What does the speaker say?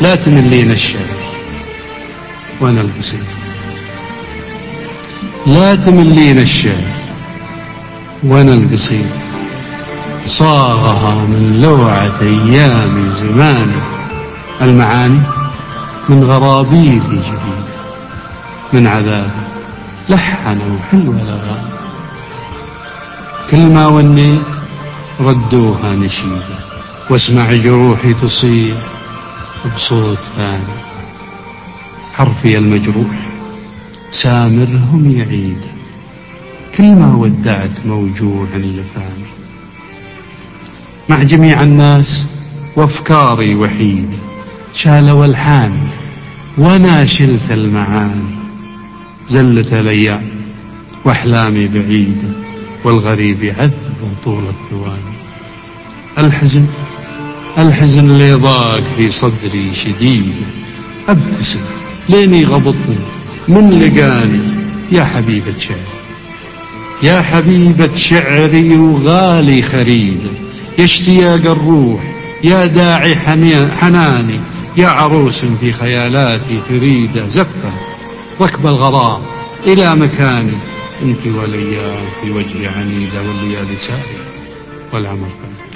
لا تملين الشعر وانا القصيدة، لا تملين الشعر وانا القصيدة، صاغها من لوعة ايام زمان، المعاني من غرابيل جديدة، من عذاب لحنوا حلو الأغاني، كل ما ونيت ردوها نشيدة، واسمع جروحي تصيح بصوت ثاني، حرفي المجروح سامرهم يعيد، كل ما ودعت موجوع لفاني، مع جميع الناس وافكاري وحيدة، شالوا الحاني وانا شلت المعاني، زلت الايام واحلامي بعيدة، والغريب يعذب طول الثواني، الحزن اللي ضاق في صدري شديدة، ابتسم لين غبطني من لقاني، يا حبيبة شعري يا حبيبة شعري وغالي خريدة، يا اشتياق الروح يا داعي حناني، يا عروس في خيالاتي فريدة، زفة ركب الغرام إلى مكاني، انت والايام في وجهي عنيدة، والليالي سارية والعمر فاني.